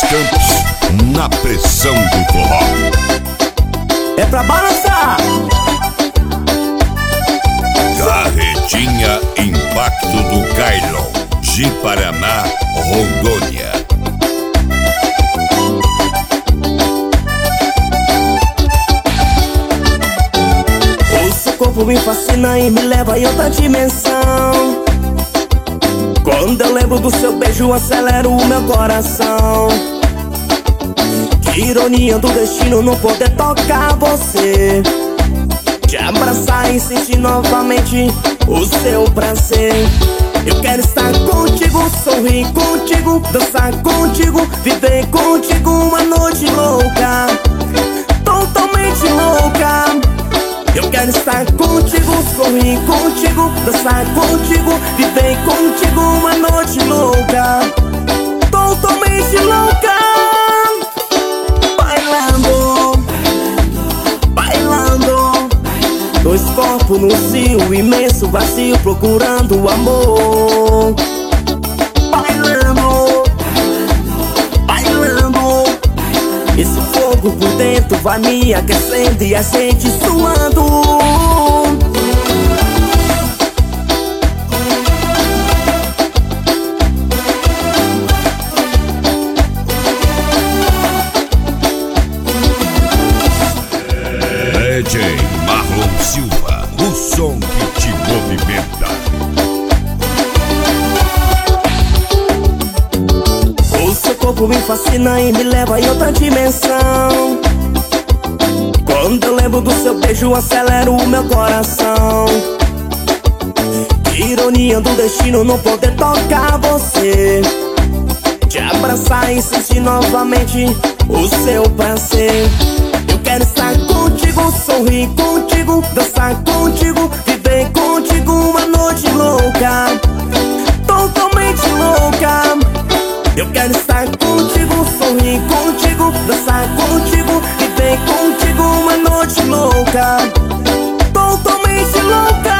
Campos, na pressão do forró. É pra balançar. Carretinha Impacto do Kailon, de Paraná, Rondônia. O seu corpo me fascina e me leva em outra dimensão. Quando eu lembro do seu beijo, acelero o meu coração. Que ironia do destino não poder tocar você, te abraçar e sentir novamente o seu prazer. Eu quero estar contigo, sorrir contigo, dançar contigo, viver contigo uma noite louca, totalmente louca. Eu quero estar contigo, sorrir contigo, dançar contigo, viver contigo uma noite louca, totalmente louca. Bailando, bailando, dois corpos no cio, imenso vazio procurando amor. Bailando, bailando, esse fogo por dentro vai me aquecendo e a gente suando. DJ Marlon Silva, o som que te movimenta. O seu corpo me fascina e me leva em outra dimensão. Quando eu lembro do seu beijo, acelero o meu coração. Que ironia do destino não poder tocar você, te abraçar e sentir novamente o seu prazer. Eu quero estar contigo, sorrir contigo, dançar contigo, viver contigo uma noite louca, totalmente louca. Eu quero estar contigo, sorrir contigo, dançar contigo, viver contigo uma noite louca, totalmente louca.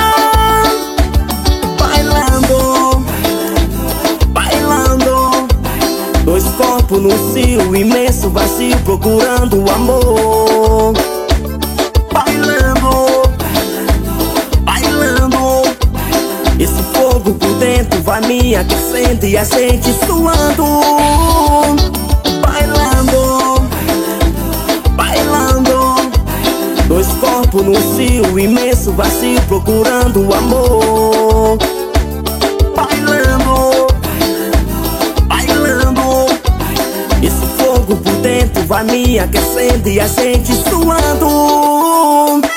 Bailando, bailando, dois corpos no cio, imenso vazio procurando amor. Bailando, bailando, esse fogo por dentro vai me aquecendo e a gente suando. Bailando, bailando, dois corpos no cio, imenso vazio procurando amor. Bailando, bailando, esse fogo por dentro vai me aquecendo e a gente suando.